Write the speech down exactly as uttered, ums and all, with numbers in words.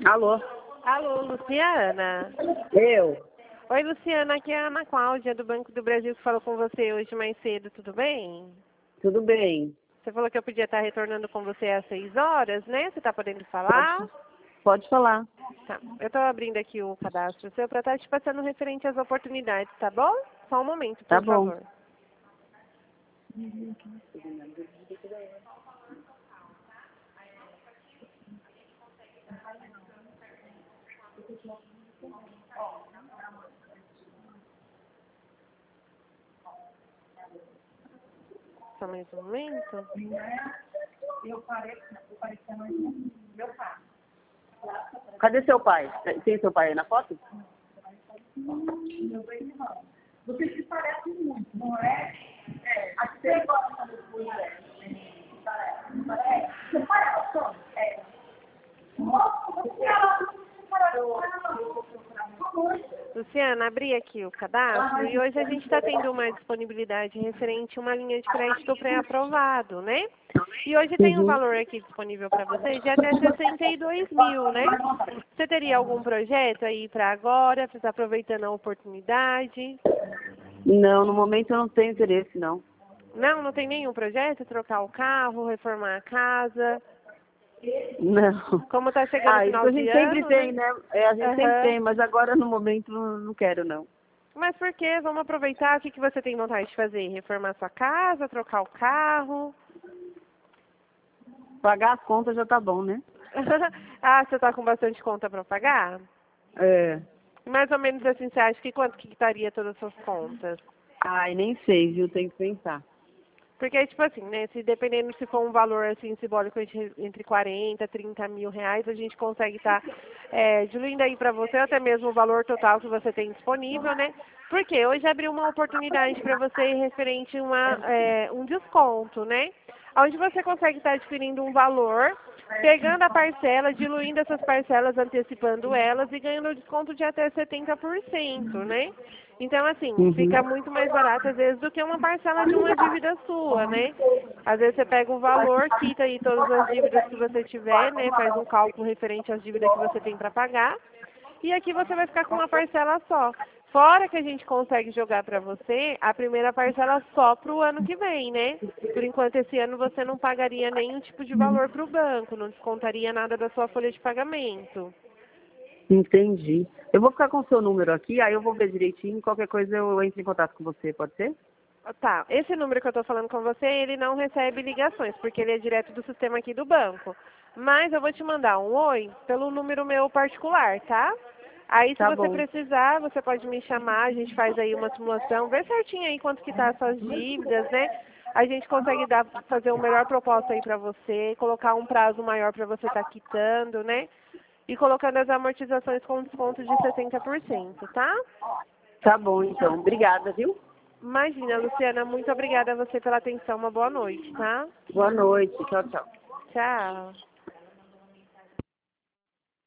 Alô? Alô, Luciana? Eu? Oi, Luciana, aqui é a Ana Cláudia, do Banco do Brasil, que falou com você hoje mais cedo, tudo bem? Tudo bem. Você falou que eu podia estar retornando com você às seis horas, né? Você está podendo falar? Pode, pode falar. Tá. Eu estou abrindo aqui o cadastro seu para estar te passando referente às oportunidades, tá bom? Só um momento, por Tá bom. favor. Só mais um momento. Cadê seu pai? Tem seu pai aí na foto? Vocês se parecem muito, não é? É. Acho que você gosta do mulher. Parece. Parece. Você parece, só? É. Nossa, você Luciana, abri aqui o cadastro e hoje a gente está tendo uma disponibilidade referente a uma linha de crédito pré-aprovado, né? E hoje tem um Uhum. valor aqui disponível para você de até sessenta e dois mil, né? Você teria algum projeto aí para agora, você está aproveitando a oportunidade? Não, no momento eu não tenho interesse, não. Não, não tem nenhum projeto? Trocar o carro, reformar a casa? Não. Como está chegando o Ah, isso final a de gente sempre ano, tem, né? né? É, a gente sempre Aham. tem, mas agora no momento não não quero, não. Mas por quê? Vamos aproveitar. O que, que você tem vontade de fazer? Reformar sua casa, trocar o carro? Pagar as contas já tá bom, né? Ah, você está com bastante conta para pagar? É. Mais ou menos assim, você acha que quanto que estaria todas as suas contas? Ai, nem sei, viu? Tem que pensar. Porque, tipo assim, né, se dependendo se for um valor, assim, simbólico entre entre quarenta, trinta mil reais, a gente consegue estar é, diluindo aí para você até mesmo o valor total que você tem disponível, né? Porque hoje abriu uma oportunidade para você referente a uma, é, um desconto, né? Onde você consegue estar adquirindo um valor, pegando a parcela, diluindo essas parcelas, antecipando elas e ganhando um desconto de até setenta por cento, né? Então, assim, Uhum. fica muito mais barato, às vezes, do que uma parcela de uma dívida sua, né? Às vezes você pega o valor, quita aí todas as dívidas que você tiver, né? Faz um cálculo referente às dívidas que você tem para pagar. E aqui você vai ficar com uma parcela só. Fora que a gente consegue jogar para você a primeira parcela só para o ano que vem, né? Por enquanto, esse ano você não pagaria nenhum tipo de valor para o banco, não descontaria nada da sua folha de pagamento. Entendi. Eu vou ficar com o seu número aqui, aí eu vou ver direitinho, qualquer coisa eu entro em contato com você, pode ser? Tá, esse número que eu estou falando com você, ele não recebe ligações, porque ele é direto do sistema aqui do banco. Mas eu vou te mandar um oi pelo número meu particular, tá? Aí se Tá você bom. precisar, você pode me chamar, a gente faz aí uma simulação, vê certinho aí quanto que tá as suas dívidas, né? A gente consegue dar, fazer uma melhor proposta aí para você, colocar um prazo maior para você estar quitando, né? E colocando as amortizações com desconto de sessenta por cento, tá? Tá bom, então. Obrigada, viu? Imagina, Luciana, muito obrigada a você pela atenção. Uma boa noite, tá? Boa noite. Tchau, tchau. Tchau.